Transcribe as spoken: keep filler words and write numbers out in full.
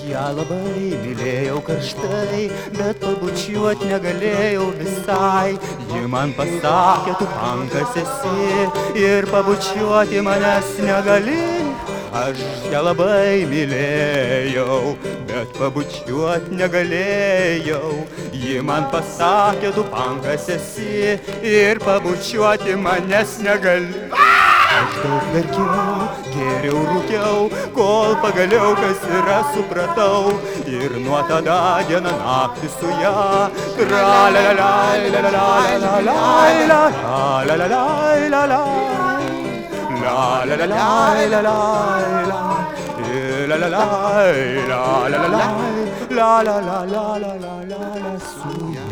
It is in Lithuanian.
ją labai mylėjau karštai, bet pabučiuot negalėjau visai. Ji man pasakė, tu pankas esi ir pabučiuoti manęs negali. Aš ją labai mylėjau, bet pabučiuot negalėjau. Ji man pasakė, tu pankas esi ir pabučiuoti manęs negali. Aš daug verkiau, geriau rūkiau, kol pagaliau kas yra supratau. Ir nuo tada dieną naktį su ją tra-la-la-lai, la-la-lai, la-la-lai, la-la-lai, la-la-lai, la-la-lai, la-la-lai, la-la-lai, la-la-lai, la-la-lai, la-la-lai, la-la-lai, su ją.